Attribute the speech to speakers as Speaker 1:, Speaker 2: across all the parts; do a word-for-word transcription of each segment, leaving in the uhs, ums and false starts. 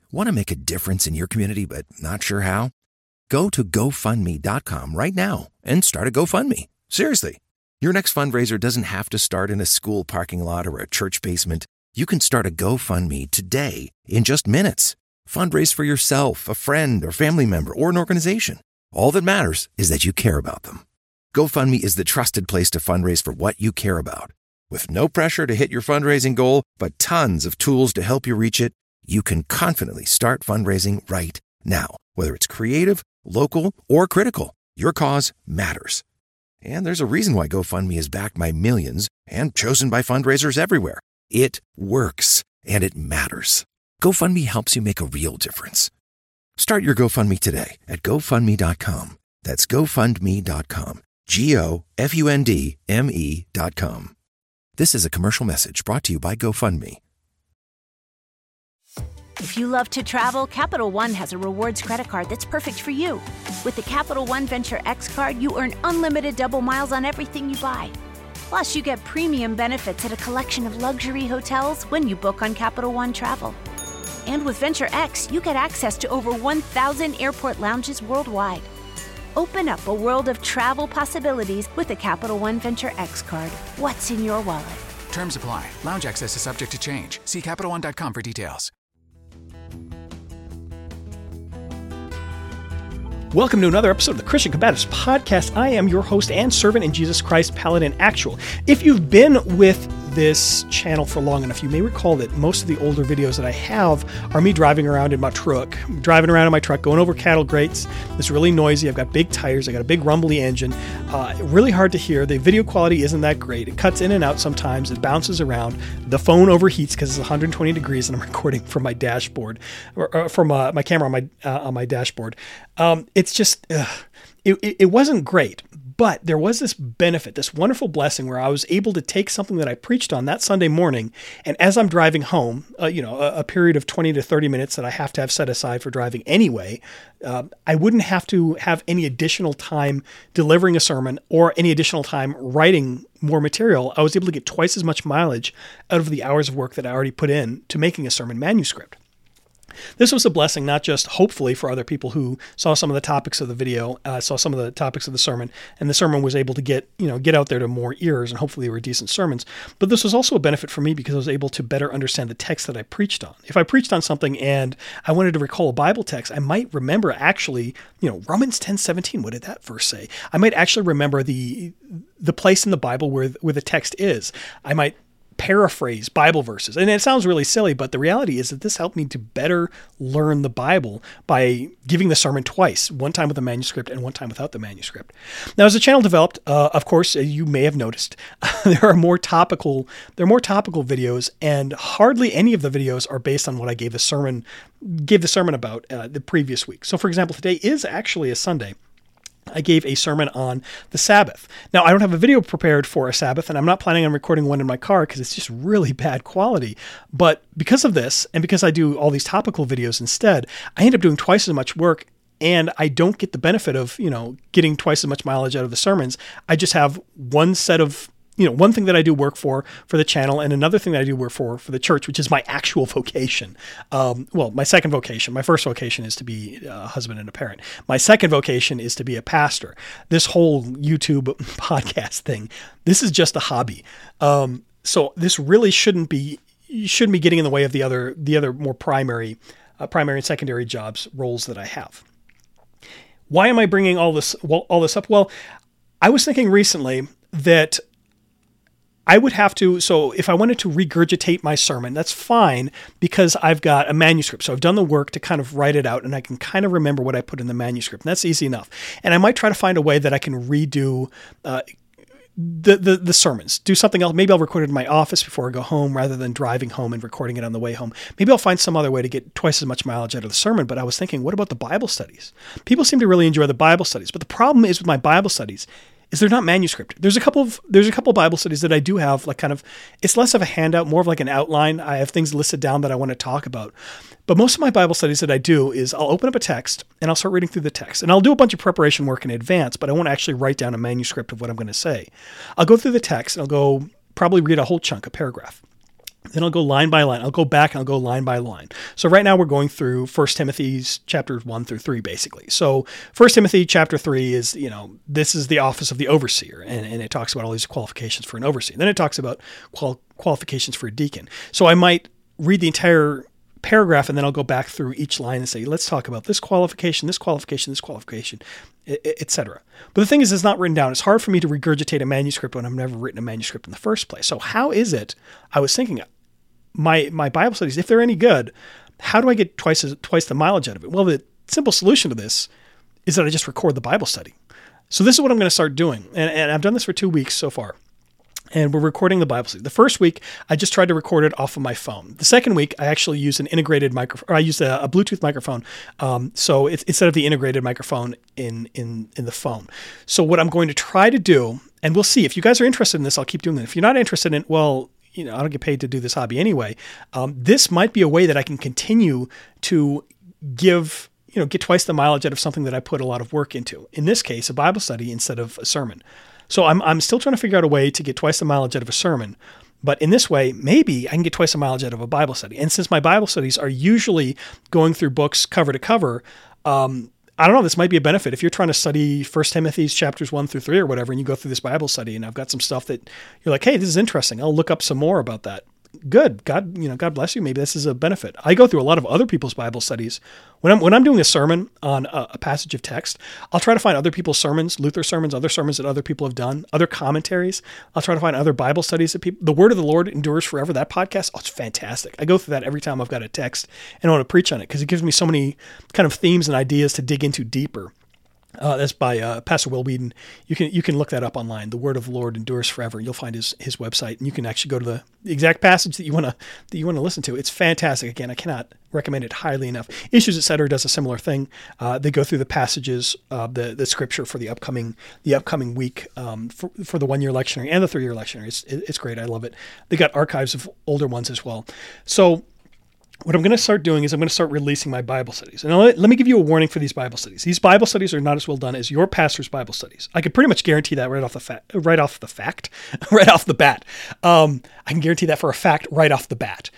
Speaker 1: Want to make a difference in your community but not sure how? Go to go fund me dot com right now and start a GoFundMe. Seriously. Your next fundraiser doesn't have to start in a school parking lot or a church basement. You can start a GoFundMe today in just minutes. Fundraise for yourself, a friend, or family member, or an organization. All that matters is that you care about them. GoFundMe is the trusted place to fundraise for what you care about. With no pressure to hit your fundraising goal, but tons of tools to help you reach it, you can confidently start fundraising right now. Whether it's creative, local, or critical, your cause matters. And there's a reason why GoFundMe is backed by millions and chosen by fundraisers everywhere. It works, and it matters. GoFundMe helps you make a real difference. Start your GoFundMe today at go fund me dot com. That's go fund me dot com. G O F U N D M E dot com. This is a commercial message brought to you by GoFundMe.
Speaker 2: If you love to travel, Capital One has a rewards credit card that's perfect for you. With the Capital One Venture X card, you earn unlimited double miles on everything you buy. Plus, you get premium benefits at a collection of luxury hotels when you book on Capital One Travel. And with Venture X, you get access to over one thousand airport lounges worldwide. Open up a world of travel possibilities with the Capital One Venture X card. What's in your wallet?
Speaker 3: Terms apply. Lounge access is subject to change. See Capital One dot com for details.
Speaker 4: Welcome to another episode of the Christian Combatives Podcast. I am your host and servant in Jesus Christ, Paladin Actual. If you've been with this channel for long enough, you may recall that most of the older videos that I have are me driving around in my truck, driving around in my truck, going over cattle grates. It's really noisy. I've got big tires. I got a big rumbly engine. Uh, really hard to hear. The video quality isn't that great. It cuts in and out sometimes. It bounces around. The phone overheats because it's one hundred twenty degrees and I'm recording from my dashboard, or, or from uh, my camera on my uh, on my dashboard. Um, it's just, uh, it, it wasn't great. But there was this benefit, this wonderful blessing where I was able to take something that I preached on that Sunday morning, and as I'm driving home, uh, you know, a, a period of twenty to thirty minutes that I have to have set aside for driving anyway, uh, I wouldn't have to have any additional time delivering a sermon or any additional time writing more material. I was able to get twice as much mileage out of the hours of work that I already put in to making a sermon manuscript. This was a blessing, not just hopefully for other people who saw some of the topics of the video, uh, saw some of the topics of the sermon, and the sermon was able to get, you know, get out there to more ears, and hopefully they were decent sermons. But this was also a benefit for me because I was able to better understand the text that I preached on. If I preached on something and I wanted to recall a Bible text, I might remember actually, you know, Romans ten seventeen. What did that verse say? I might actually remember the the place in the Bible where where the text is. I might paraphrase Bible verses. And it sounds really silly, but the reality is that this helped me to better learn the Bible by giving the sermon twice, one time with the manuscript and one time without the manuscript. Now, as the channel developed, uh, of course, you may have noticed, there are more topical, there are more topical videos, and hardly any of the videos are based on what I gave the sermon, gave the sermon about uh, the previous week. So for example, today is actually a Sunday. I gave a sermon on the Sabbath. Now, I don't have a video prepared for a Sabbath, and I'm not planning on recording one in my car because it's just really bad quality. But because of this, and because I do all these topical videos instead, I end up doing twice as much work, and I don't get the benefit of, you know, getting twice as much mileage out of the sermons. I just have one set of You know, one thing that I do work for, for the channel, and another thing that I do work for, for the church, which is my actual vocation. Um, well, my second vocation, my first vocation is to be a husband and a parent. My second vocation is to be a pastor. This whole YouTube podcast thing, this is just a hobby. Um, so this really shouldn't be, shouldn't be getting in the way of the other, the other more primary, uh, primary and secondary jobs, roles that I have. Why am I bringing all this, well, all this up? Well, I was thinking recently that I would have to, so if I wanted to regurgitate my sermon, that's fine because I've got a manuscript. So I've done the work to kind of write it out and I can kind of remember what I put in the manuscript. And that's easy enough. And I might try to find a way that I can redo uh, the, the the sermons, do something else. Maybe I'll record it in my office before I go home rather than driving home and recording it on the way home. Maybe I'll find some other way to get twice as much mileage out of the sermon. But I was thinking, what about the Bible studies? People seem to really enjoy the Bible studies. But the problem is with my Bible studies is they're not manuscript. There's a couple of there's a couple of Bible studies that I do have, like kind of, it's less of a handout, more of like an outline. I have things listed down that I want to talk about. But most of my Bible studies that I do is I'll open up a text and I'll start reading through the text. And I'll do a bunch of preparation work in advance, but I won't actually write down a manuscript of what I'm going to say. I'll go through the text and I'll go probably read a whole chunk, a paragraph. Then I'll go line by line. I'll go back and I'll go line by line. So right now we're going through First Timothy's chapters one through three, basically. So First Timothy chapter three is, you know, this is the office of the overseer, and, and it talks about all these qualifications for an overseer. Then it talks about qual- qualifications for a deacon. So I might read the entire paragraph and then I'll go back through each line and say, let's talk about this qualification, this qualification, this qualification, et cetera. But the thing is, it's not written down. It's hard for me to regurgitate a manuscript when I've never written a manuscript in the first place. So how is it, I was thinking, my my Bible studies, if they're any good, how do I get twice as, twice the mileage out of it? Well, the simple solution to this is that I just record the Bible study. So this is what I'm going to start doing. And, and I've done this for two weeks so far. And we're recording the Bible study. The first week, I just tried to record it off of my phone. The second week, I actually used an integrated microphone, or I used a, a Bluetooth microphone. Um, so it's, instead of the integrated microphone in, in, in the phone. So what I'm going to try to do, and we'll see, if you guys are interested in this, I'll keep doing it. If you're not interested in it, well, you know, I don't get paid to do this hobby anyway. Um, this might be a way that I can continue to give, you know, get twice the mileage out of something that I put a lot of work into. In this case, a Bible study instead of a sermon. So I'm I'm still trying to figure out a way to get twice the mileage out of a sermon. But in this way, maybe I can get twice the mileage out of a Bible study. And since my Bible studies are usually going through books cover to cover, um, I don't know, this might be a benefit. If you're trying to study First Timothy's chapters one through three or whatever, and you go through this Bible study and I've got some stuff that you're like, hey, this is interesting. I'll look up some more about that. Good. God, you know, God bless you. Maybe this is a benefit. I go through a lot of other people's Bible studies. When I'm when I'm doing a sermon on a, a passage of text, I'll try to find other people's sermons, Luther sermons, other sermons that other people have done, other commentaries. I'll try to find other Bible studies that people. The Word of the Lord Endures Forever. That podcast, oh, it's fantastic. I go through that every time I've got a text and I want to preach on it because it gives me so many kind of themes and ideas to dig into deeper. Uh, that's by uh, Pastor Will Whedon. You can you can look that up online. The Word of the Lord Endures Forever. You'll find his his website, and you can actually go to the exact passage that you want to that you want to listen to. It's fantastic. Again, I cannot recommend it highly enough. Issues et cetera does a similar thing. Uh, they go through the passages, uh, the the scripture for the upcoming the upcoming week um, for for the one year lectionary and the three year lectionary. It's it's great. I love it. They got archives of older ones as well. So. What I'm going to start doing is I'm going to start releasing my Bible studies. And let, let me give you a warning for these Bible studies. These Bible studies are not as well done as your pastor's Bible studies. I could pretty much guarantee that right off the fa- right off the fact, right off the bat. Um, I can guarantee that for a fact right off the bat.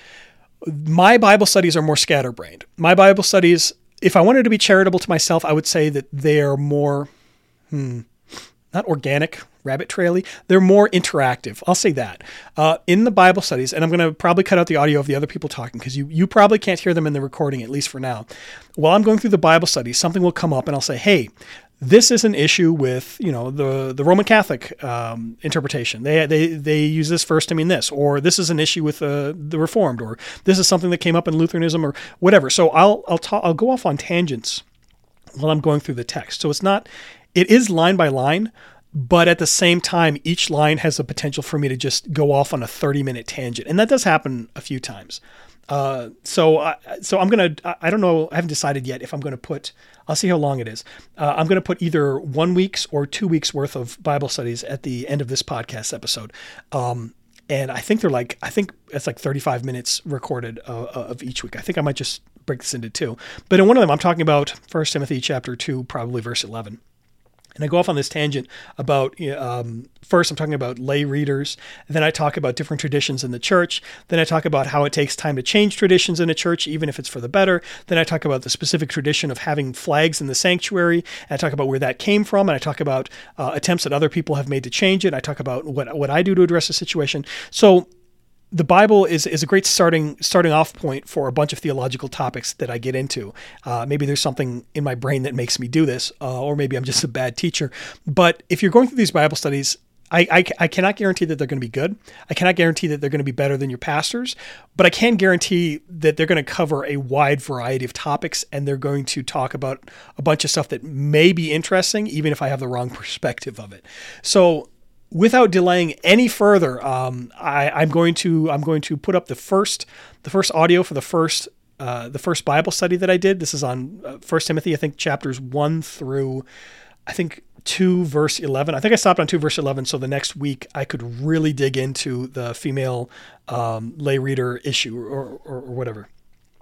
Speaker 4: My Bible studies are more scatterbrained. My Bible studies, if I wanted to be charitable to myself, I would say that they are more, hmm, not organic, rabbit traily. They're more interactive. I'll say that. Uh, in the Bible studies, and I'm going to probably cut out the audio of the other people talking because you, you probably can't hear them in the recording, at least for now. While I'm going through the Bible studies, something will come up and I'll say, hey, this is an issue with, you know, the, the Roman Catholic um, interpretation. They, they, they use this verse to mean this, or this is an issue with uh, the Reformed, or this is something that came up in Lutheranism or whatever. So I'll, I'll, ta- I'll go off on tangents while I'm going through the text. So it's not, it is line by line, but at the same time, each line has the potential for me to just go off on a thirty minute tangent. And that does happen a few times. Uh, so, I, so I'm going to, I don't know, I haven't decided yet if I'm going to put, I'll see how long it is. Uh, I'm going to put either one week's or two weeks worth of Bible studies at the end of this podcast episode. Um, and I think they're like, I think it's like thirty-five minutes recorded uh, of each week. I think I might just break this into two, but in one of them, I'm talking about First Timothy chapter two, probably verse eleven. And I go off on this tangent about, um, first I'm talking about lay readers, then I talk about different traditions in the church, then I talk about how it takes time to change traditions in a church, even if it's for the better, then I talk about the specific tradition of having flags in the sanctuary, and I talk about where that came from, and I talk about uh, attempts that other people have made to change it, I talk about what, what I do to address the situation. So the Bible is is a great starting starting off point for a bunch of theological topics that I get into. Uh, maybe there's something in my brain that makes me do this, uh, or maybe I'm just a bad teacher. But if you're going through these Bible studies, I, I, I cannot guarantee that they're going to be good. I cannot guarantee that they're going to be better than your pastors, but I can guarantee that they're going to cover a wide variety of topics, and they're going to talk about a bunch of stuff that may be interesting, even if I have the wrong perspective of it. So, without delaying any further, um, I, I'm going to I'm going to put up the first the first audio for the first uh, the first Bible study that I did. This is on uh, First Timothy, I think chapters one through I think two verse eleven. I think I stopped on two verse eleven, so the next week I could really dig into the female um, lay reader issue or, or, or whatever.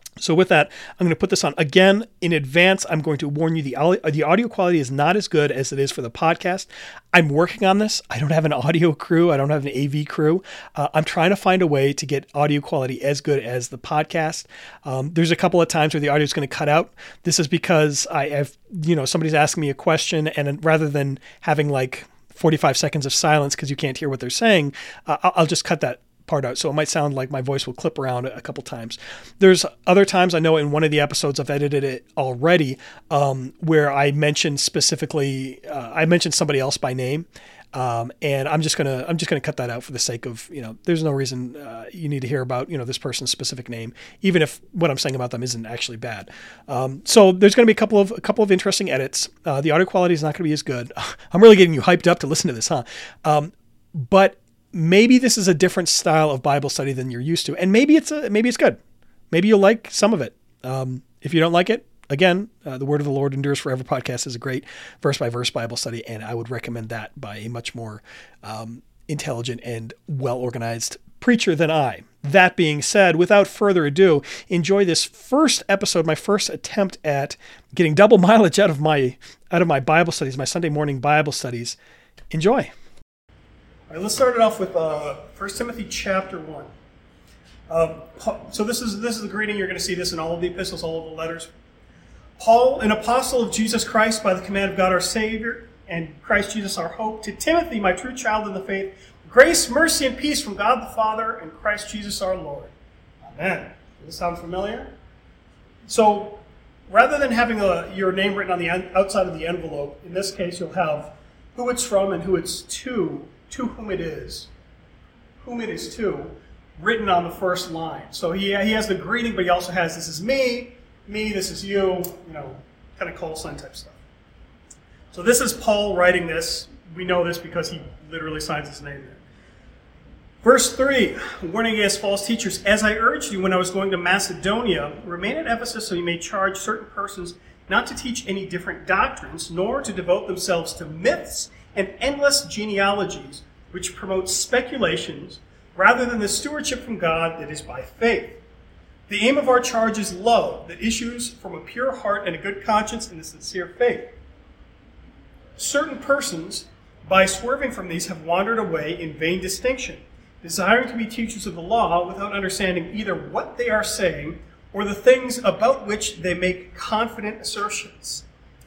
Speaker 4: So with that, I'm going to put this on. Again, in advance, I'm going to warn you the audio, the audio quality is not as good as it is for the podcast. I'm working on this. I don't have an audio crew. I don't have an A V crew. Uh, I'm trying to find a way to get audio quality as good as the podcast. Um, there's a couple of times where the audio is going to cut out. This is because I have, you know, somebody's asking me a question, and rather than having like forty-five seconds of silence because you can't hear what they're saying, uh, I'll, I'll just cut that part out. So it might sound like my voice will clip around a couple times. There's other times, I know in one of the episodes I've edited it already, um, where I mentioned specifically, uh, I mentioned somebody else by name. Um, and I'm just gonna I'm just gonna cut that out for the sake of, you know, there's no reason uh, you need to hear about, you know, this person's specific name, even if what I'm saying about them isn't actually bad. Um, so there's gonna be a couple of a couple of interesting edits. Uh, the audio quality is not gonna be as good. I'm really getting you hyped up to listen to this, huh? Um, but maybe this is a different style of Bible study than you're used to, and maybe it's a, maybe it's good. Maybe you'll like some of it. Um, if you don't like it, again, uh, the Word of the Lord Endures Forever podcast is a great verse-by-verse Bible study, and I would recommend that by a much more um, intelligent and well-organized preacher than I. That being said, without further ado, enjoy this first episode, my first attempt at getting double mileage out of my out of my Bible studies, my Sunday morning Bible studies. Enjoy. All right, let's start it off with uh, First Timothy chapter one. Um, so this is this is the greeting. You're going to see this in all of the epistles, all of the letters. Paul, an apostle of Jesus Christ, by the command of God our Savior, and Christ Jesus our hope, to Timothy, my true child in the faith, grace, mercy, and peace from God the Father and Christ Jesus our Lord. Amen. Does this sound familiar? So, rather than having a, your name written on the outside of the envelope, in this case you'll have who it's from and who it's to, to whom it is, whom it is to, written on the first line. So he, he has the greeting, but he also has, this is me, me, this is you, you know, kind of call sign type stuff. So this is Paul writing this. We know this because he literally signs his name there. Verse three, warning against false teachers. As I urged you when I was going to Macedonia, remain at Ephesus so you may charge certain persons not to teach any different doctrines, nor to devote themselves to myths and endless genealogies, which promote speculations, rather than the stewardship from God that is by faith. The aim of our charge is love, that issues from a pure heart and a good conscience and a sincere faith. Certain persons, by swerving from these, have wandered away in vain distinction, desiring to be teachers of the law without understanding either what they are saying or the things about which they make confident assertions.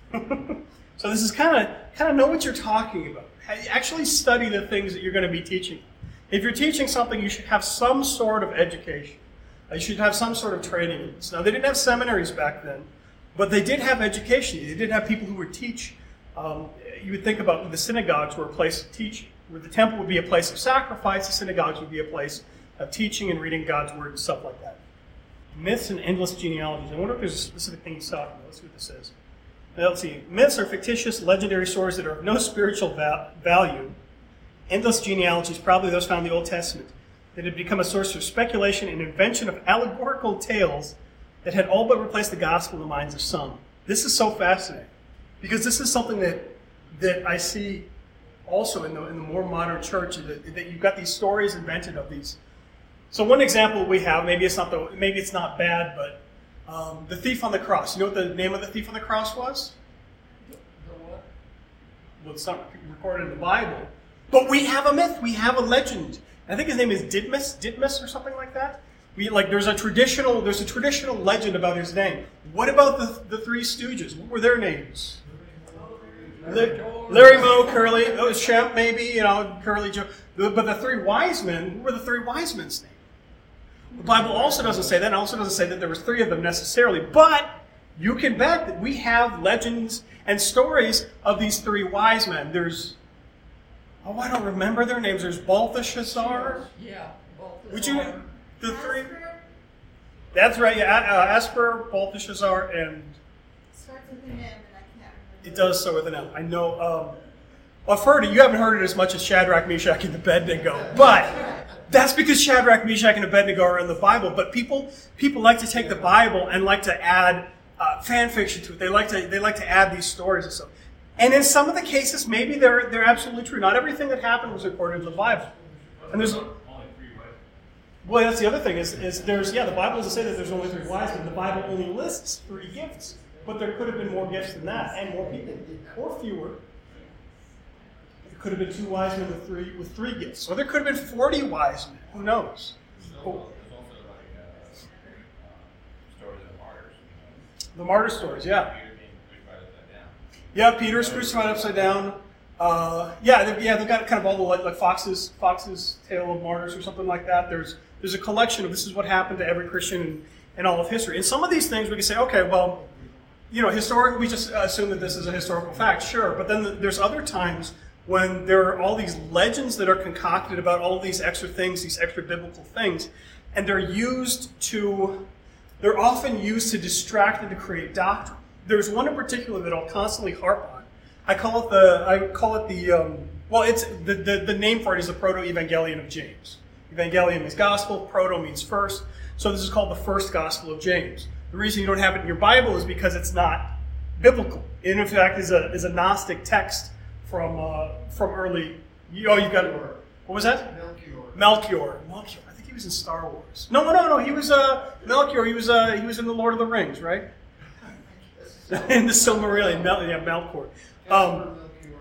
Speaker 4: So this is kind of kind of know what you're talking about. Actually study the things that you're going to be teaching. If you're teaching something, you should have some sort of education. You should have some sort of training in this. Now, they didn't have seminaries back then, but they did have education. They did have people who would teach. Um, you would think about the synagogues were a place of teaching, where the temple would be a place of sacrifice, the synagogues would be a place of teaching and reading God's word and stuff like that. Myths and endless genealogies. I wonder if there's a specific thing he's talking about. Let's see what this is. Now, let's see. Myths are fictitious, legendary stories that are of no spiritual va- value. Endless genealogies, probably those found in the Old Testament, that had become a source of speculation and invention of allegorical tales that had all but replaced the gospel in the minds of some. This is so fascinating, because this is something that that I see also in the in the more modern church, that, that you've got these stories invented of these. So one example we have, maybe it's not the maybe it's not bad, but um, the thief on the cross. You know what the name of the thief on the cross was?
Speaker 5: The what?
Speaker 4: Well, it's not recorded in the Bible, but we have a myth. We have a legend. I think his name is Didmus, Didmus or something like that. We like there's a traditional there's a traditional legend about his name. What about the the Three Stooges? What were their names? Larry, Larry Moe, Curly, oh, Shemp maybe, you know, Curly Joe. But the three wise men, what were the three wise men's names? The Bible also doesn't say that, and also doesn't say that there was three of them necessarily. But you can bet that we have legends and stories of these three wise men. There's Oh, I don't remember their names. There's Balthasar.
Speaker 5: Yeah, Balthasar.
Speaker 4: Would you, the three? That's right, yeah. Uh, Asper, Balthasar, and...
Speaker 6: It starts with an M, and I can't remember.
Speaker 4: It does start with an M. I know. Um, well, I've heard it. You haven't heard it as much as Shadrach, Meshach, and Abednego. But that's because Shadrach, Meshach, and Abednego are in the Bible. But people people like to take the Bible and like to add uh, fan fiction to it. They like to they like to add these stories and stuff. And in some of the cases, maybe they're they're absolutely true. Not everything that happened was recorded in the Bible. And there's Well, that's the other thing is, is there's, yeah, the Bible doesn't say that there's only three wise men. The Bible only lists three gifts. But there could have been more gifts than that, and more people, or fewer. There could have been two wise men with three with three gifts. Or there could have been forty wise men. Who knows? Oh. The martyr stories, yeah. Yeah, Peter's crucified upside down. Uh, yeah, they, yeah, they've got kind of all the like, like Fox's Fox's Tale of Martyrs or something like that. There's there's a collection of this is what happened to every Christian in, in all of history. And some of these things we can say, okay, well, you know, historically we just assume that this is a historical fact, sure. But then there's other times when there are all these legends that are concocted about all these extra things, these extra biblical things, and they're used to, they're often used to distract and to create doctrine. There's one in particular that I'll constantly harp on. I call it the, I call it the, um, well, it's the, the, the name for it is the Proto-Evangelion of James. Evangelion means gospel, proto means first. So this is called the first gospel of James. The reason you don't have it in your Bible is because it's not biblical. It, in fact, is a is a Gnostic text from uh, from early. Oh, you've got it. What was that?
Speaker 5: Melchior.
Speaker 4: Melchior. Melchior. I think he was in Star Wars. No, no, no. He was uh, Melchior. He was uh, he was in the Lord of the Rings, right? In the Silmarillion. Mel, yeah, Melkor. Um,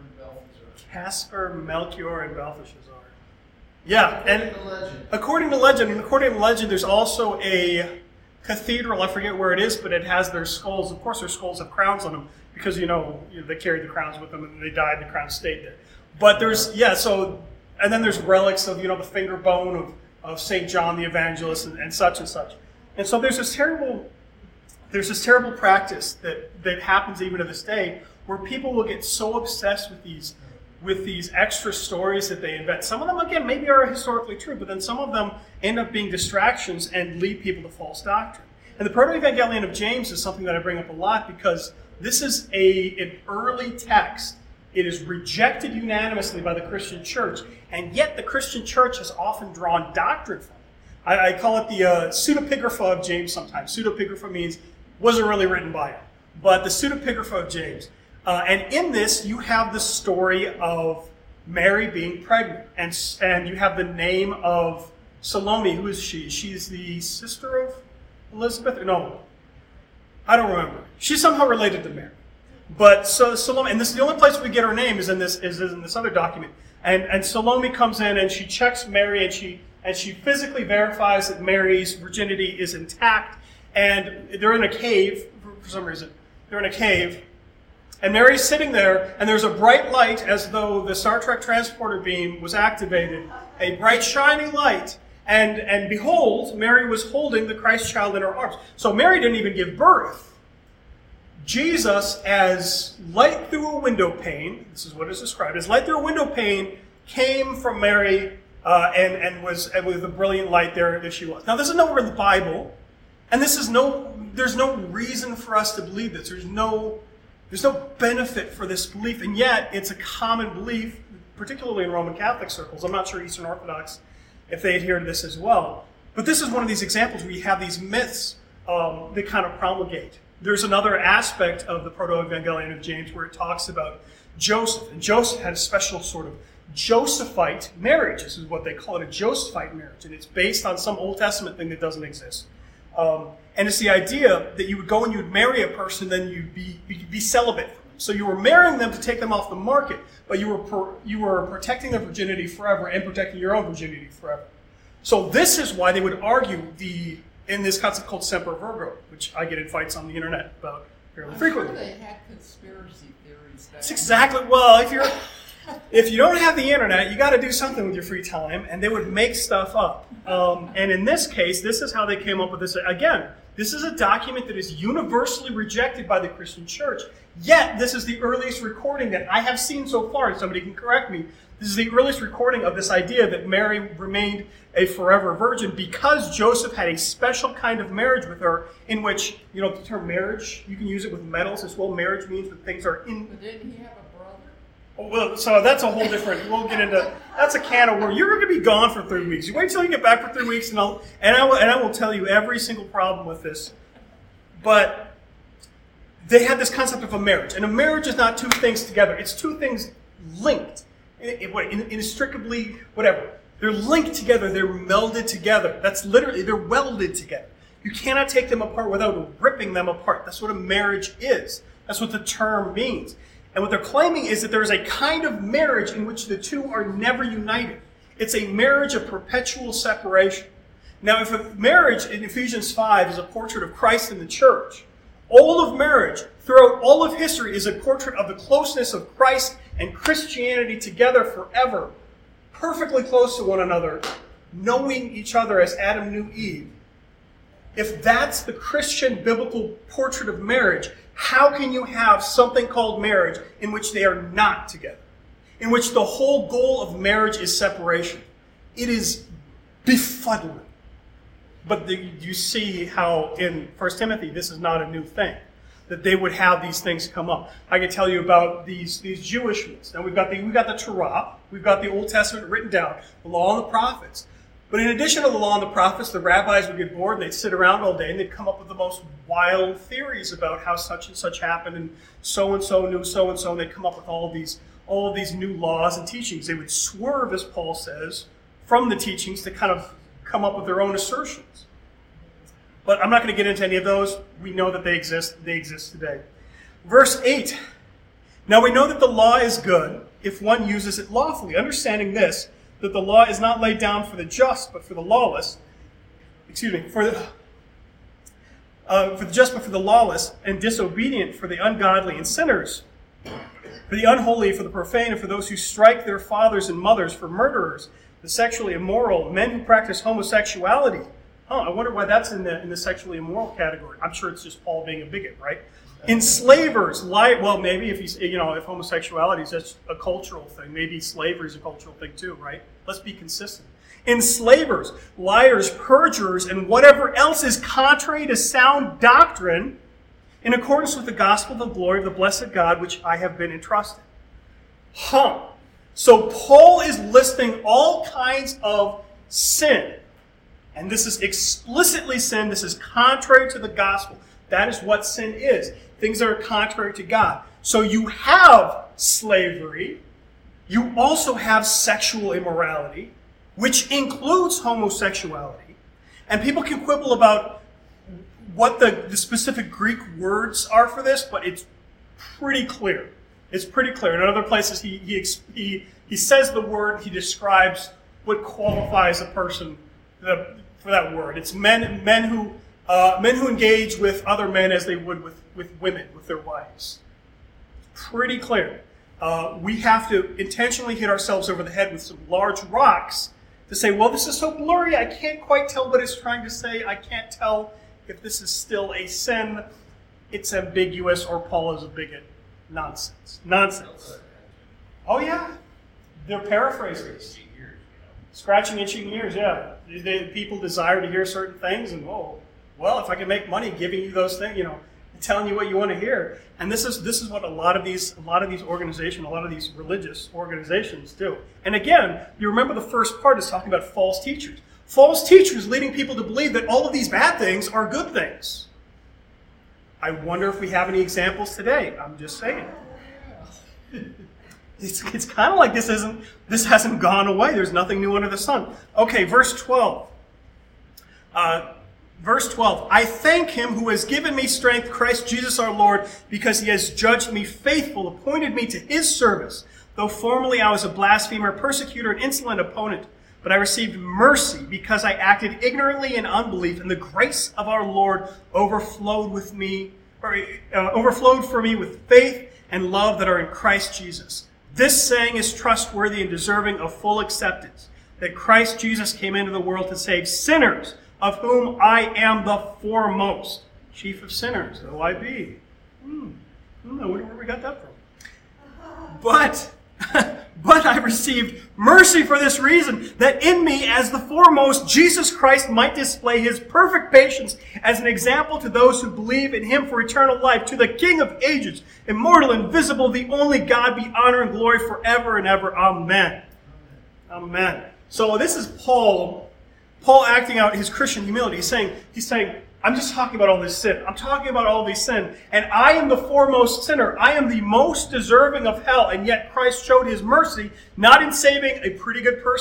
Speaker 4: Casper, Melchior, and Belteshazzar. Yeah, and according to legend, and according to legend, there's also a cathedral. I forget where it is, but it has their skulls. Of course, their skulls have crowns on them because you know, you know they carried the crowns with them, and they died, and the crowns stayed there. But there's yeah, so and then there's relics of you know the finger bone of, of Saint John the Evangelist and, and such and such. And so there's this terrible there's this terrible practice that that happens even to this day, where people will get so obsessed with these. with these extra stories that they invent. Some of them, again, maybe are historically true, but then some of them end up being distractions and lead people to false doctrine. And the Proto-Evangelion of James is something that I bring up a lot because this is a, an early text. It is rejected unanimously by the Christian church, and yet the Christian church has often drawn doctrine from it. I, I call it the uh, pseudepigrapha of James sometimes. Pseudepigrapha means wasn't really written by him, but the pseudepigrapha of James. Uh, and in this, you have the story of Mary being pregnant. And, and you have the name of Salome. Who is she? She's the sister of Elizabeth? No, I don't remember. She's somehow related to Mary. But so Salome, and this is the only place we get her name is in this is in this other document. And and Salome comes in and she checks Mary and she and she physically verifies that Mary's virginity is intact. And they're in a cave for some reason. They're in a cave. And Mary's sitting there, and there's a bright light as though the Star Trek transporter beam was activated. A bright, shining light. And, and behold, Mary was holding the Christ child in her arms. So Mary didn't even give birth. Jesus, as light through a window pane, this is what is described, as light through a window pane, came from Mary uh, and, and was and with a brilliant light there that she was. Now, this is nowhere in the Bible, and this is no, there's no reason for us to believe this. There's no... There's no benefit for this belief, and yet it's a common belief, particularly in Roman Catholic circles. I'm not sure Eastern Orthodox, if they adhere to this as well. But this is one of these examples where you have these myths um, that kind of promulgate. There's another aspect of the Proto-Evangelion of James where it talks about Joseph. And Joseph had a special sort of Josephite marriage. This is what they call it, a Josephite marriage. And it's based on some Old Testament thing that doesn't exist. Um, and it's the idea that you would go and you would marry a person, then you'd be, you'd be celibate from them. So you were marrying them to take them off the market, but you were per, you were protecting their virginity forever and protecting your own virginity forever. So this is why they would argue the in this concept called Semper Virgo, which I get in fights on the internet about fairly
Speaker 5: I'm
Speaker 4: frequently.
Speaker 5: Sure they had conspiracy theories.
Speaker 4: That's exactly, well, if you're if you don't have the internet, you got to do something with your free time, and they would make stuff up. Um, and in this case, this is how they came up with this. Again, this is a document that is universally rejected by the Christian church. Yet, this is the earliest recording that I have seen so far, and somebody can correct me. This is the earliest recording of this idea that Mary remained a forever virgin because Joseph had a special kind of marriage with her in which, you know, the term marriage, you can use it with metals as well. Marriage means that things are in...
Speaker 5: But didn't he have a brother?
Speaker 4: Oh, well, so that's a whole different, we'll get into, that's a can of worms. You're going to be gone for three weeks. You wait until you get back for three weeks and I'll, and I will, and I will tell you every single problem with this. But they had this concept of a marriage. And a marriage is not two things together. It's two things linked. It, it, inextricably, whatever. They're linked together. They're melded together. That's literally, they're welded together. You cannot take them apart without ripping them apart. That's what a marriage is. That's what the term means. And what they're claiming is that there is a kind of marriage in which the two are never united. It's a marriage of perpetual separation. Now, if a marriage in Ephesians five is a portrait of Christ and the church, all of marriage throughout all of history is a portrait of the closeness of Christ and Christianity together forever, perfectly close to one another, knowing each other as Adam knew Eve. If that's the Christian biblical portrait of marriage, how can you have something called marriage in which they are not together? In which the whole goal of marriage is separation? It is befuddling. But the, you see how in First Timothy this is not a new thing, that they would have these things come up. I can tell you about these, these Jewish ones. Now we've got the we've got the Torah, we've got the Old Testament written down, the law and the prophets. But in addition to the law and the prophets, the rabbis would get bored and they'd sit around all day and they'd come up with the most wild theories about how such and such happened and so and so knew so and so, and they'd come up with all of these all of these new laws and teachings. They would swerve, as Paul says, from the teachings to kind of come up with their own assertions. But I'm not going to get into any of those. We know that they exist. They exist today. Verse eight. Now we know that the law is good if one uses it lawfully, understanding this, that the law is not laid down for the just, but for the lawless. Excuse me, for the, uh, for the just, but for the lawless, and disobedient, for the ungodly and sinners, for the unholy, for the profane, and for those who strike their fathers and mothers, for murderers, the sexually immoral, men who practice homosexuality. Oh, I wonder why that's in the in the sexually immoral category. I'm sure it's just Paul being a bigot, right? Enslavers, lie. Well, maybe if he's, you know, if homosexuality is just a cultural thing, maybe slavery is a cultural thing too, right? Let's be consistent. Enslavers, liars, perjurers, and whatever else is contrary to sound doctrine, in accordance with the gospel of the glory of the blessed God, which I have been entrusted. Huh. So Paul is listing all kinds of sin. And this is explicitly sin. This is contrary to the gospel. That is what sin is. Things that are contrary to God. So you have slavery. You also have sexual immorality, which includes homosexuality. And people can quibble about what the, the specific Greek words are for this, but it's pretty clear. It's pretty clear. In other places, he he he, he says the word, he describes what qualifies a person the, for that word. It's men men who uh, men who engage with other men as they would with, with women, with their wives. Pretty clear. Uh, we have to intentionally hit ourselves over the head with some large rocks to say, well, this is so blurry, I can't quite tell what it's trying to say. I can't tell if this is still a sin. It's ambiguous, or Paul is a bigot. Nonsense. Nonsense. Oh, yeah. They're paraphrasers. Scratching itching ears, yeah. They, people desire to hear certain things, and, oh, well, if I can make money giving you those things, you know, telling you what you want to hear. And this is this is what a lot of these a lot of these organizations, a lot of these religious organizations do. And again, you remember the first part is talking about false teachers. False teachers leading people to believe that all of these bad things are good things. I wonder if we have any examples today. I'm just saying. It's, it's kind of like this isn't this hasn't gone away. There's nothing new under the sun. Okay, verse twelve. Uh, verse twelve. I thank him who has given me strength, Christ Jesus our Lord, because he has judged me faithful, appointed me to his service. Though formerly I was a blasphemer, persecutor, and insolent opponent, but I received mercy because I acted ignorantly in unbelief, and the grace of our Lord overflowed with me, or uh, overflowed for me with faith and love that are in Christ Jesus. This saying is trustworthy and deserving of full acceptance, that Christ Jesus came into the world to save sinners, of whom I am the foremost. Chief of sinners, though I be. Hmm. I don't know where we got that from. But, but I received mercy for this reason, that in me, as the foremost, Jesus Christ might display his perfect patience as an example to those who believe in him for eternal life. To the King of ages, immortal, invisible, the only God, be honor and glory forever and ever. Amen. Amen. So this is Paul, Paul acting out his Christian humility. He's saying, he's saying, I'm just talking about all this sin. I'm talking about all these sin. And I am the foremost sinner. I am the most deserving of hell. And yet Christ showed his mercy, not in saving a pretty good person,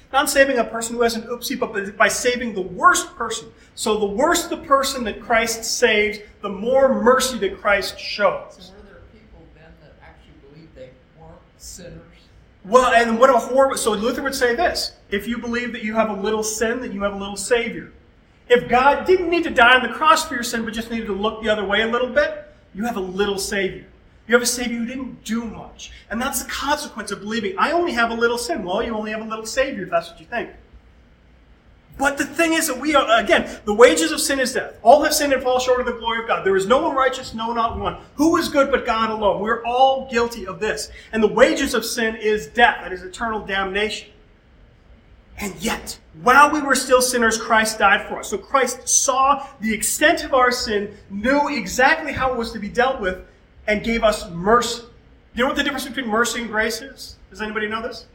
Speaker 4: Not saving a person who has an oopsie, but by saving the worst person. So the worse the person that Christ saves, the more mercy that Christ shows.
Speaker 5: So were there people then that actually believed they weren't sinners?
Speaker 4: Well, and what a horrible... So Luther would say this. If you believe that you have a little sin, that you have a little Savior. If God didn't need to die on the cross for your sin, but just needed to look the other way a little bit, you have a little Savior. You have a Savior who didn't do much. And that's the consequence of believing, I only have a little sin. Well, you only have a little Savior, if that's what you think. But the thing is that we are, again, the wages of sin is death. All have sinned and fall short of the glory of God. There is no one righteous, no, not one. Who is good but God alone? We're all guilty of this. And the wages of sin is death. That is eternal damnation. And yet, while we were still sinners, Christ died for us. So Christ saw the extent of our sin, knew exactly how it was to be dealt with, and gave us mercy. You know what the difference between mercy and grace is? Does anybody know this?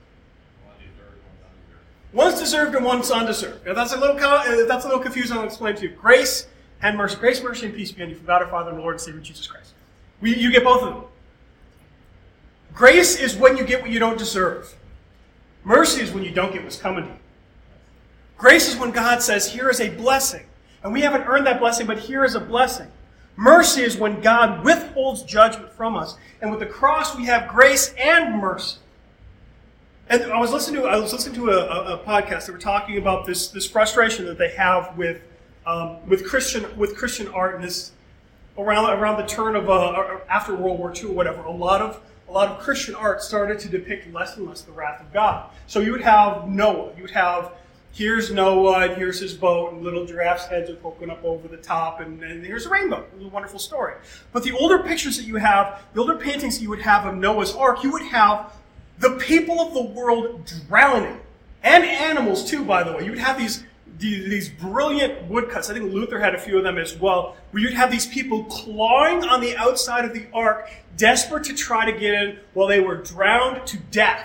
Speaker 4: One's deserved and one's undeserved. If that's a little, if that's a little confusing, I'll explain to you. Grace and mercy. Grace, mercy, and peace be unto you from God our Father and Lord and Savior Jesus Christ. We, you get both of them. Grace is when you get what you don't deserve. Mercy is when you don't get what's coming to you. Grace is when God says, here is a blessing. And we haven't earned that blessing, but here is a blessing. Mercy is when God withholds judgment from us. And with the cross, we have grace and mercy. And I was listening to I was listening to a, a, a podcast that were talking about this, this frustration that they have with um, with Christian with Christian art and this around around the turn of uh, after World War Two or whatever. A lot of a lot of Christian art started to depict less and less the wrath of God. So you would have Noah. You would have here's Noah, and here's his boat, and little giraffes' heads are poking up over the top, and, and here's a rainbow. It was a wonderful story. But the older pictures that you have, the older paintings that you would have of Noah's Ark, you would have the people of the world drowning. And animals, too, by the way. You would have these, these brilliant woodcuts. I think Luther had a few of them as well, where you'd have these people clawing on the outside of the ark, desperate to try to get in while they were drowned to death.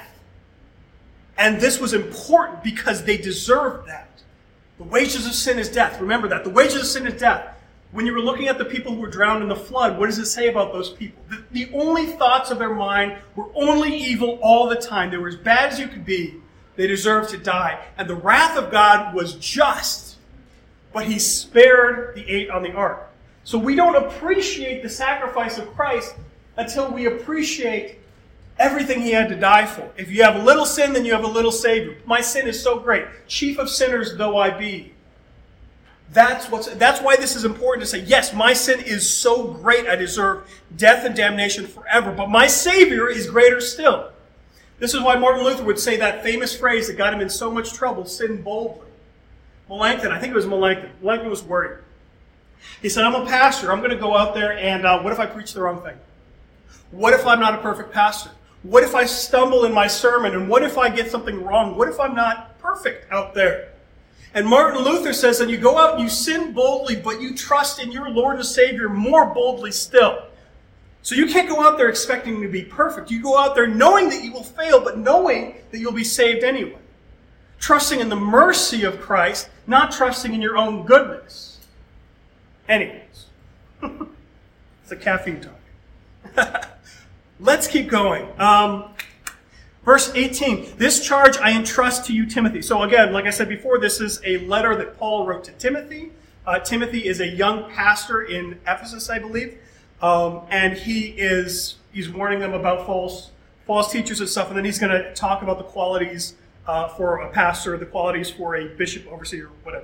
Speaker 4: And this was important because they deserved that. The wages of sin is death. Remember that. The wages of sin is death. When you were looking at the people who were drowned in the flood, what does it say about those people? The, the only thoughts of their mind were only evil all the time. They were as bad as you could be. They deserved to die. And the wrath of God was just. But he spared the eight on the ark. So we don't appreciate the sacrifice of Christ until we appreciate everything he had to die for. If you have a little sin, then you have a little Savior. My sin is so great. Chief of sinners though I be. That's what's, that's why this is important to say, yes, my sin is so great I deserve death and damnation forever, but my Savior is greater still. This is why Martin Luther would say that famous phrase that got him in so much trouble, sin boldly. Melanchthon, I think it was Melanchthon. Melanchthon was worried. He said, I'm a pastor. I'm going to go out there and uh, what if I preach the wrong thing? What if I'm not a perfect pastor? What if I stumble in my sermon? And what if I get something wrong? What if I'm not perfect out there? And Martin Luther says that you go out and you sin boldly, but you trust in your Lord and Savior more boldly still. So you can't go out there expecting to be perfect. You go out there knowing that you will fail, but knowing that you'll be saved anyway. Trusting in the mercy of Christ, not trusting in your own goodness. Anyways. It's a caffeine talk. Let's keep going. Um, verse eighteen. This charge I entrust to you, Timothy. So again, like I said before, this is a letter that Paul wrote to Timothy. Uh, Timothy is a young pastor in Ephesus, I believe. Um, and he is he's warning them about false false teachers and stuff. And then he's going to talk about the qualities uh, for a pastor, the qualities for a bishop, overseer, whatever.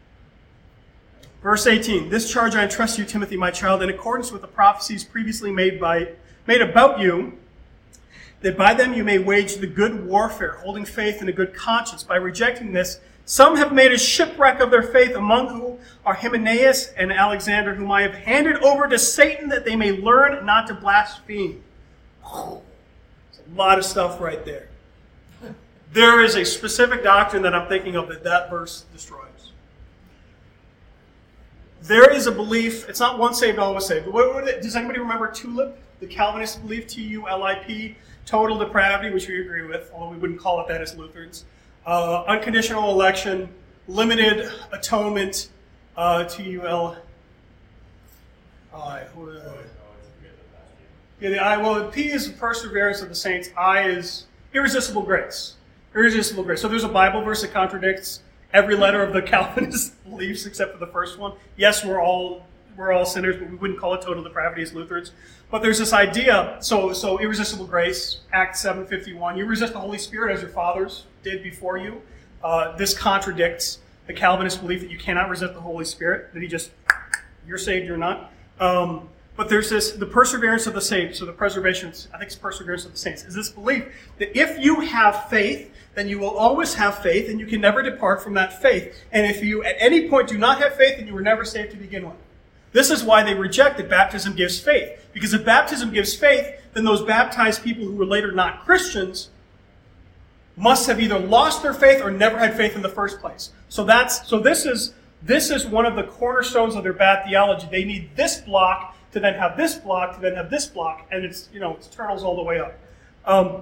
Speaker 4: Verse eighteen. This charge I entrust to you, Timothy, my child, in accordance with the prophecies previously made by made about you, that by them you may wage the good warfare, holding faith and a good conscience. By rejecting this, some have made a shipwreck of their faith, among whom are Hymenaeus and Alexander, whom I have handed over to Satan, that they may learn not to blaspheme. Oh, there's a lot of stuff right there. There is a specific doctrine that I'm thinking of that that verse destroys. There is a belief, it's not once saved, always saved. What, what, does anybody remember TULIP? The Calvinist belief, T U L I P, total depravity, which we agree with, although we wouldn't call it that as Lutherans. Uh, unconditional election, limited atonement, uh, T U L I. Yeah, the I, well, P is the perseverance of the saints, I is irresistible grace. Irresistible grace. So there's a Bible verse that contradicts every letter of the Calvinist beliefs except for the first one. Yes, we're all we're all sinners, but we wouldn't call it total depravity as Lutherans. But there's this idea, so so irresistible grace, Acts seven fifty-one. You resist the Holy Spirit as your fathers did before you. Uh, this contradicts the Calvinist belief that you cannot resist the Holy Spirit, that he just, you're saved, you're not. Um, but there's this, the perseverance of the saints, so the preservation, I think it's perseverance of the saints, is this belief that if you have faith, then you will always have faith and you can never depart from that faith. And if you at any point do not have faith, then you were never saved to begin with. This is why they reject that baptism gives faith. Because if baptism gives faith, then those baptized people who were later not Christians must have either lost their faith or never had faith in the first place. So that's so this is this is one of the cornerstones of their bad theology. They need this block to then have this block to then have this block, and it's you know it's turtles all the way up. Um,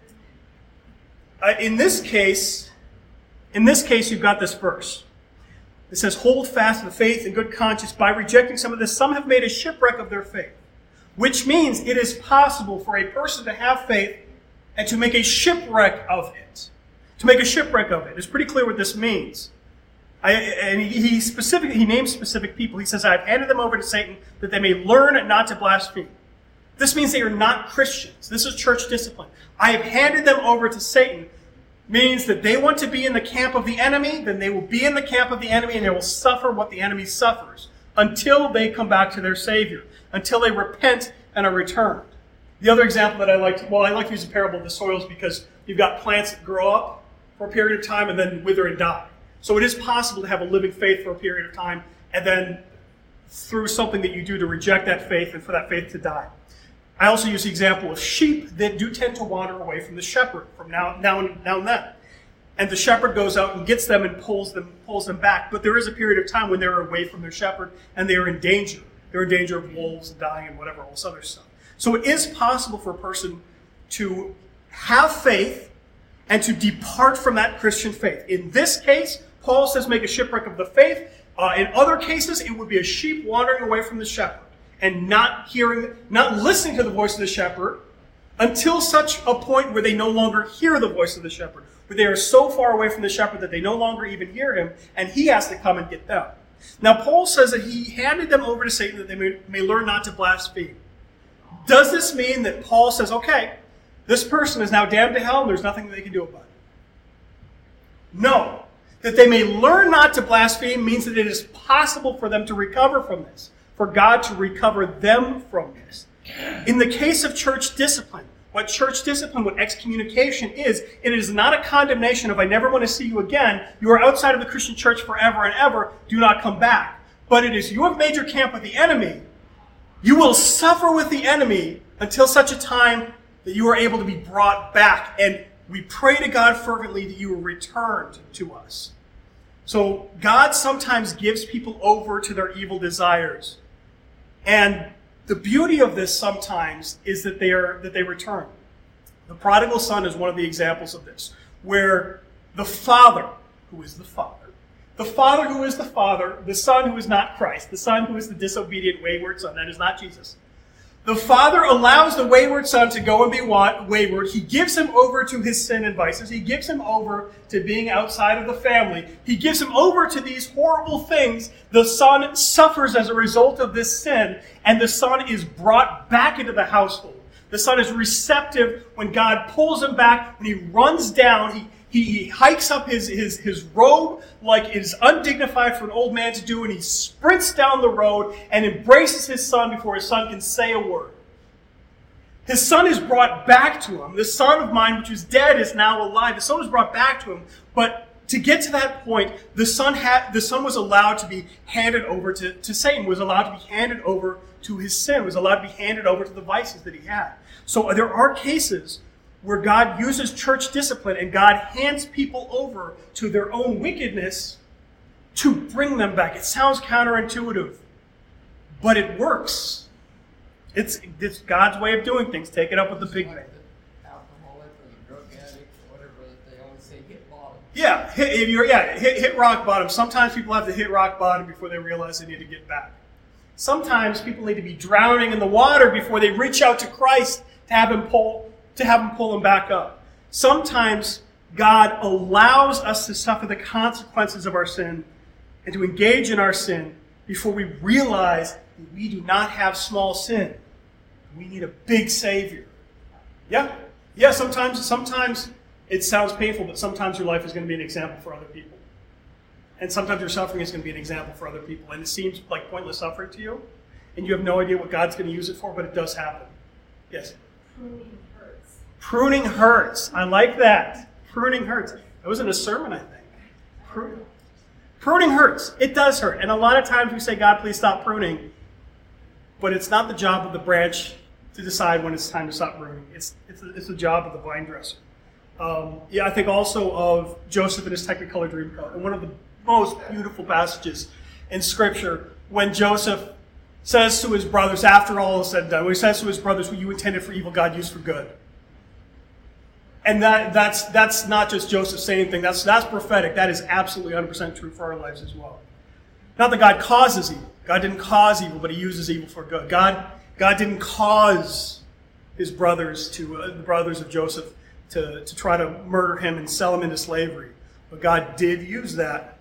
Speaker 4: in this case, in this case, you've got this verse. It says, "Hold fast to the faith and good conscience. By rejecting some of this, some have made a shipwreck of their faith." Which means it is possible for a person to have faith and to make a shipwreck of it. To make a shipwreck of it. It's pretty clear what this means. I, and he, he specifically, he names specific people. He says, "I have handed them over to Satan that they may learn not to blaspheme." This means they are not Christians. This is church discipline. I have handed them over to Satan means that they want to be in the camp of the enemy, then they will be in the camp of the enemy and they will suffer what the enemy suffers until they come back to their Savior, until they repent and are returned. The other example that I like to, well, I like to use the parable of the soils because you've got plants that grow up for a period of time and then wither and die. So it is possible to have a living faith for a period of time and then through something that you do to reject that faith and for that faith to die. I also use the example of sheep that do tend to wander away from the shepherd from now, now, and, now and then. And the shepherd goes out and gets them and pulls them, pulls them back. But there is a period of time when they're away from their shepherd and they are in danger. They're in danger of wolves and dying and whatever, all this other stuff. So it is possible for a person to have faith and to depart from that Christian faith. In this case, Paul says make a shipwreck of the faith. Uh, in other cases, it would be a sheep wandering away from the shepherd and not hearing, not listening to the voice of the shepherd until such a point where they no longer hear the voice of the shepherd, where they are so far away from the shepherd that they no longer even hear him, and he has to come and get them. Now, Paul says that he handed them over to Satan that they may, may learn not to blaspheme. Does this mean that Paul says, okay, this person is now damned to hell and there's nothing they can do about it? No. That they may learn not to blaspheme means that it is possible for them to recover from this, for God to recover them from this. In the case of church discipline, what church discipline, what excommunication is, it is not a condemnation of I never want to see you again. You are outside of the Christian church forever and ever. Do not come back. But it is you have made your camp with the enemy. You will suffer with the enemy until such a time that you are able to be brought back. And we pray to God fervently that you will return to us. So God sometimes gives people over to their evil desires. And the beauty of this sometimes is that they are that they return. The prodigal son is one of the examples of this, where the father, who is the father, the father who is the father, the son who is not Christ, the son who is the disobedient wayward son, that is not Jesus. The father allows the wayward son to go and be wayward. He gives him over to his sin and vices. He gives him over to being outside of the family. He gives him over to these horrible things. The son suffers as a result of this sin, and the son is brought back into the household. The son is receptive when God pulls him back, when he runs down, he He, he hikes up his, his, his robe like it is undignified for an old man to do, and he sprints down the road and embraces his son before his son can say a word. His son is brought back to him. The son of mine, which was dead, is now alive. The son was brought back to him. But to get to that point, the son had the son was allowed to be handed over to, to Satan, was allowed to be handed over to his sin, was allowed to be handed over to the vices that he had. So there are cases where God uses church discipline and God hands people over to their own wickedness to bring them back. It sounds counterintuitive, but it works. It's, it's God's way of doing things. Take it up with the big man.
Speaker 5: Alcoholic or the drug addict or whatever, they always say hit bottom.
Speaker 4: Yeah, hit, if you're, yeah hit, hit rock bottom. Sometimes people have to hit rock bottom before they realize they need to get back. Sometimes people need to be drowning in the water before they reach out to Christ to have him pull to have him pull them back up. Sometimes God allows us to suffer the consequences of our sin and to engage in our sin before we realize that we do not have small sin. We need a big Savior. Yeah? Yeah, sometimes, sometimes it sounds painful, but sometimes your life is going to be an example for other people. And sometimes your suffering is going to be an example for other people. And it seems like pointless suffering to you, and you have no idea what God's going to use it for, but it does happen. Yes?
Speaker 6: Pruning hurts.
Speaker 4: Pruning hurts. I like that. Pruning hurts. That was in a sermon, I think. Pruning. Pruning hurts. It does hurt. And a lot of times we say, God, please stop pruning. But it's not the job of the branch to decide when it's time to stop pruning. It's, it's, it's the job of the vine dresser. Um, yeah, I think also of Joseph and his Technicolor Dreamcoat. And one of the most beautiful passages in Scripture when Joseph says to his brothers, after all is said and done, when he says to his brothers, what you intended for evil, God used for good. And that that's that's not just Joseph saying anything. That's that's prophetic. That is absolutely one hundred percent true for our lives as well. Not that God causes evil. God didn't cause evil, but he uses evil for good. God God didn't cause his brothers to uh, the brothers of Joseph to, to try to murder him and sell him into slavery. But God did use that.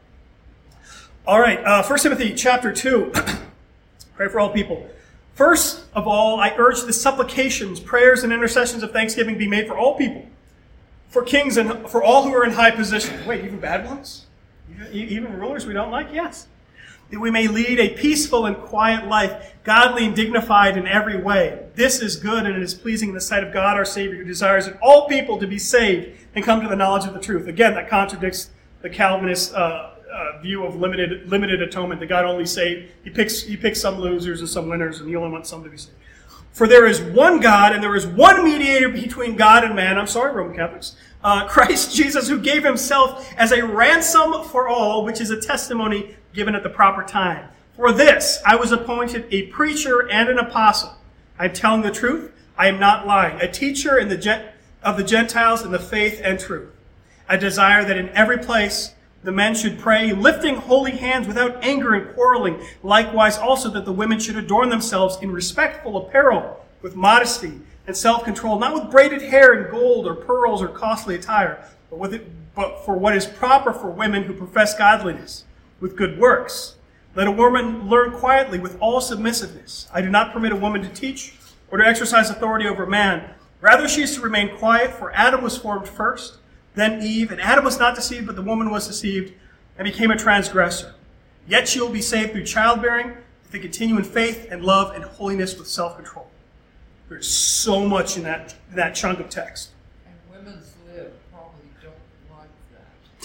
Speaker 4: All right, uh, First Timothy chapter two. Pray for all people. First of all, I urge the supplications, prayers, and intercessions of thanksgiving be made for all people, for kings and for all who are in high position. Wait, even bad ones? Even rulers we don't like? Yes. That we may lead a peaceful and quiet life, godly and dignified in every way. This is good and it is pleasing in the sight of God our Savior, who desires that all people to be saved and come to the knowledge of the truth. Again, that contradicts the Calvinist uh, uh, view of limited limited atonement, that God only saved. He picks, he picks some losers and some winners, and he only wants some to be saved. For there is one God, and there is one mediator between God and man. I'm sorry, Roman Catholics. Uh, Christ Jesus, who gave himself as a ransom for all, which is a testimony given at the proper time. For this, I was appointed a preacher and an apostle. I am telling the truth. I am not lying. A teacher in the gen- of the Gentiles in the faith and truth. I desire that in every place the men should pray, lifting holy hands without anger and quarreling. Likewise also that the women should adorn themselves in respectful apparel, with modesty and self-control, not with braided hair and gold or pearls or costly attire, but with it, but for what is proper for women who profess godliness, with good works. Let a woman learn quietly with all submissiveness. I do not permit a woman to teach or to exercise authority over man. Rather, she is to remain quiet, for Adam was formed first, then Eve, and Adam was not deceived, but the woman was deceived and became a transgressor. Yet she will be saved through childbearing, if they continue in faith and love and holiness with self-control. There's so much in that, in that chunk of text.
Speaker 5: And women's lib probably don't like that.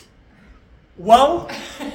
Speaker 4: Well,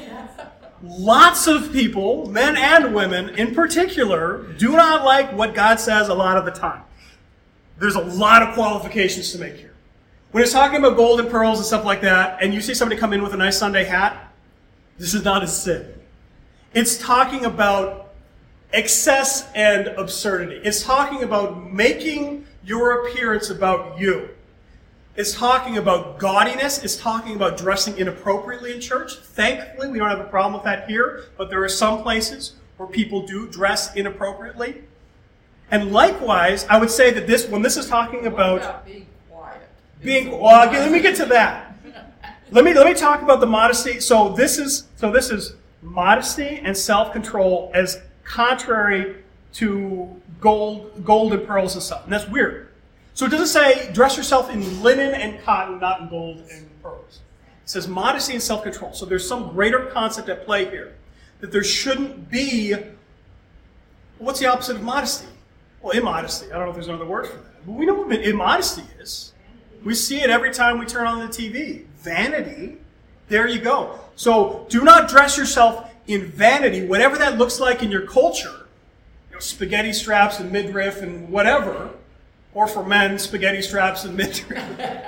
Speaker 4: lots of people, men and women in particular, do not like what God says a lot of the time. There's a lot of qualifications to make here. When it's talking about gold and pearls and stuff like that, and you see somebody come in with a nice Sunday hat, this is not a sin. It's talking about excess and absurdity. It's talking about making your appearance about you. It's talking about gaudiness. It's talking about dressing inappropriately in church. Thankfully, we don't have a problem with that here, but there are some places where people do dress inappropriately. And likewise, I would say that this, when this is talking about,
Speaker 5: What about being quiet?
Speaker 4: being, well, okay, let me get to that. Let me let me talk about the modesty. So this is so this is modesty and self-control as contrary to gold, gold and pearls and stuff. And that's weird. So it doesn't say dress yourself in linen and cotton, not in gold and pearls. It says modesty and self-control. So there's some greater concept at play here. That there shouldn't be, what's the opposite of modesty? Well, immodesty. I don't know if there's another word for that. But we know what immodesty is. We see it every time we turn on the T V. Vanity. There you go. So do not dress yourself in vanity, whatever that looks like in your culture. You know, spaghetti straps and midriff and whatever. Or for men, spaghetti straps and midriff.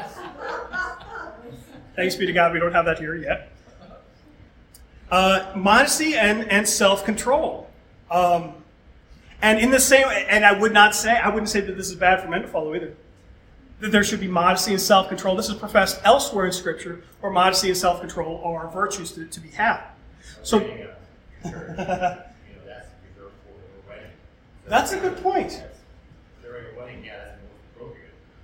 Speaker 4: Thanks be to God, we don't have that here yet. Uh, modesty and, and self-control. Um, and in the same, and I would not say, I wouldn't say that this is bad for men to follow either. That there should be modesty and self-control. This is professed elsewhere in Scripture, where modesty and self-control are virtues to, to be had. So, that's a good point.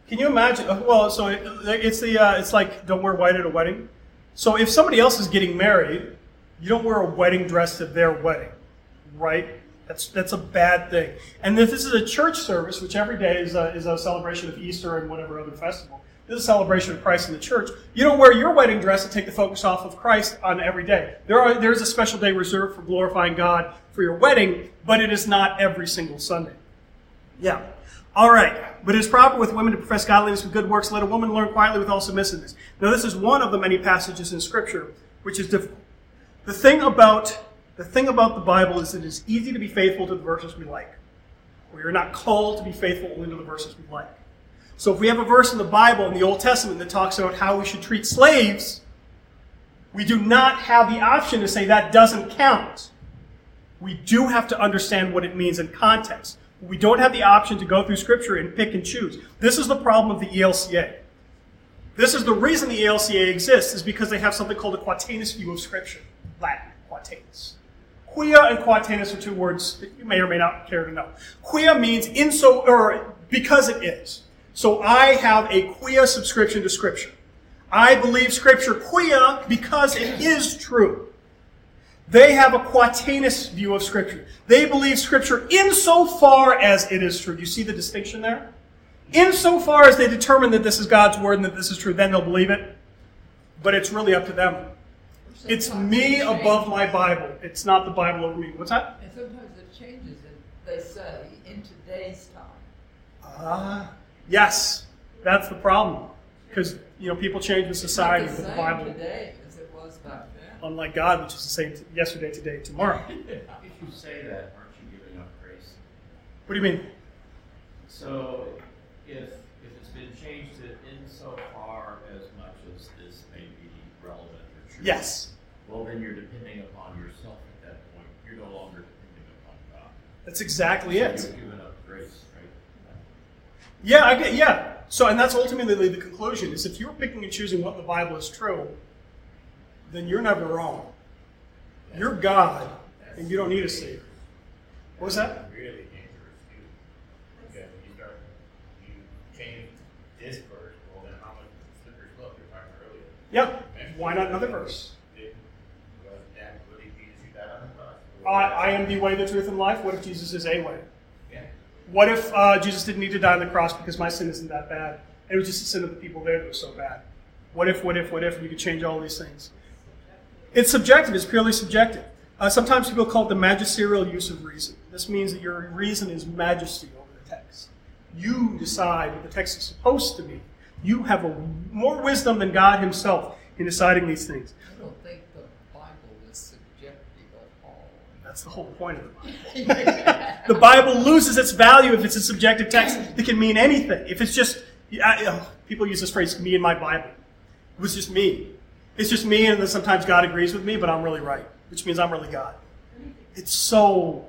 Speaker 4: Can you imagine? Well, so it, it's the uh, it's like don't wear white at a wedding. So if somebody else is getting married, you don't wear a wedding dress to their wedding, right? That's that's a bad thing. And if this is a church service, which every day is a, is a celebration of Easter and whatever other festival, this is a celebration of Christ in the church. You don't wear your wedding dress to take the focus off of Christ on every day. There are there's a special day reserved for glorifying God for your wedding, but it is not every single Sunday. Yeah. All right. But it is proper with women to profess godliness with good works. Let a woman learn quietly with all submissiveness. Now, this is one of the many passages in Scripture which is difficult. The thing about the thing about the Bible is that it is easy to be faithful to the verses we like. We are not called to be faithful only to the verses we like. So if we have a verse in the Bible, in the Old Testament, that talks about how we should treat slaves, we do not have the option to say that doesn't count. We do have to understand what it means in context. We don't have the option to go through Scripture and pick and choose. This is the problem of the E L C A. This is the reason the E L C A exists, is because they have something called a quatenus view of Scripture. Latin, quatenus. Quia and quatenus are two words that you may or may not care to know. Quia means in so, or because it is. So I have a quia subscription to Scripture. I believe Scripture quia because it is true. They have a quatenus view of Scripture. They believe Scripture insofar as it is true. Do you see the distinction there? Insofar as they determine that this is God's Word and that this is true, then they'll believe it. But it's really up to them. It's me above my Bible. It's not the Bible over me. What's that?
Speaker 5: And sometimes it changes, and they say, in today's time.
Speaker 4: Ah, uh, yes. That's the problem. Because, you know, people change with society,
Speaker 5: It's
Speaker 4: but
Speaker 5: not
Speaker 4: the
Speaker 5: the same
Speaker 4: Bible,
Speaker 5: today as it was back then.
Speaker 4: unlike God, which is the same t- yesterday, today, tomorrow.
Speaker 7: If you say that, aren't you giving up grace?
Speaker 4: What do you mean?
Speaker 7: So if if it's been changed to insofar as much as this may be relevant or true,
Speaker 4: Yes.
Speaker 7: well then you're depending upon yourself at that point. You're no longer depending upon God.
Speaker 4: That's exactly
Speaker 7: So
Speaker 4: it.
Speaker 7: you've given up grace, right?
Speaker 4: Yeah, I get, yeah. So, and that's ultimately the conclusion, is if you're picking and choosing what the Bible is true, then you're never wrong. You're God, and you don't need a Savior. What was that?
Speaker 8: Really dangerous too. Because when you start, you change this verse, well then how much slippery slope you're talking earlier.
Speaker 4: Yeah. Why not another verse?
Speaker 8: Was that really Jesus who died on the cross?
Speaker 4: I, I am the way, the truth, and life. What if Jesus is a way?
Speaker 8: Yeah.
Speaker 4: What if uh, Jesus didn't need to die on the cross because my sin isn't that bad? And it was just the sin of the people there that was so bad. What if, what if, what if? And you could change all these things. It's subjective. It's purely subjective. Uh, sometimes people call it the magisterial use of reason. This means that your reason is majesty over the text. You decide what the text is supposed to be. You have a, more wisdom than God himself in deciding these things.
Speaker 5: I don't think the Bible is subjective at all.
Speaker 4: That's the whole point of the Bible. The Bible loses its value if it's a subjective text that can mean anything. If it's just, I, uh, people use this phrase, me and my Bible. It was just me. It's just me, and then sometimes God agrees with me, but I'm really right, which means I'm really God. It's so...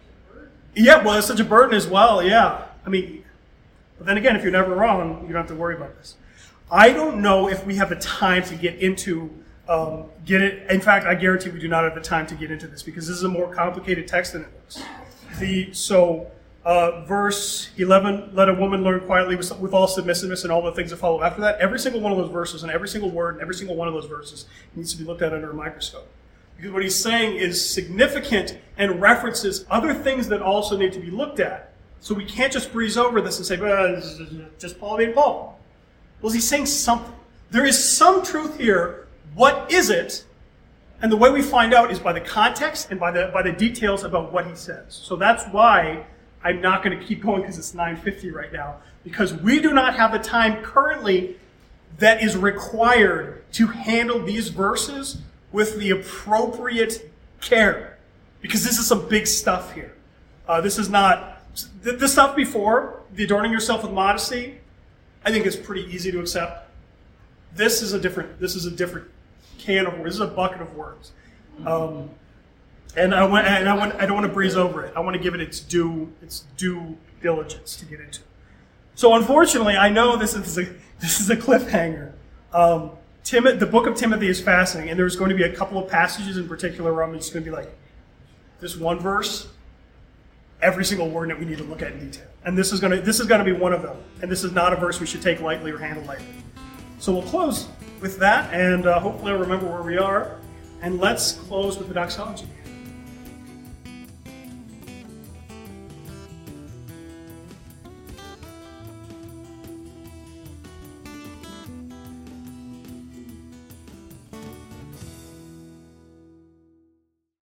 Speaker 4: Yeah, well, it's such a burden as well, yeah. I mean, but then again, if you're never wrong, you don't have to worry about this. I don't know if we have the time to get into, um, get it. In fact, I guarantee we do not have the time to get into this because this is a more complicated text than it looks. The, so, uh, verse eleven, let a woman learn quietly with, with all submissiveness and all the things that follow after that. Every single one of those verses and every single word and every single one of those verses needs to be looked at under a microscope. Because what he's saying is significant and references other things that also need to be looked at. So we can't just breeze over this and say, well, this is just Paul being Paul. Well, he's saying something. There is some truth here. What is it? And the way we find out is by the context and by the by the details about what he says. So that's why I'm not going to keep going because it's nine fifty right now. Because we do not have the time currently that is required to handle these verses with the appropriate care. Because this is some big stuff here. Uh, this is not... The, the stuff before, the adorning yourself with modesty, I think it's pretty easy to accept. This is a different, this is a different can of words. This is a bucket of words. Um, and I want, and I want, I don't want to breeze over it. I want to give it its due, its due diligence to get into. So unfortunately, I know this is a, this is a cliffhanger. Um, Tim, the book of Timothy is fascinating, and there's going to be a couple of passages in particular where I'm just going to be like, this one verse, every single word that we need to look at in detail. And this is going to this is going to be one of them. And this is not a verse we should take lightly or handle lightly. So we'll close with that, and uh, hopefully I'll remember where we are. And let's close with the doxology.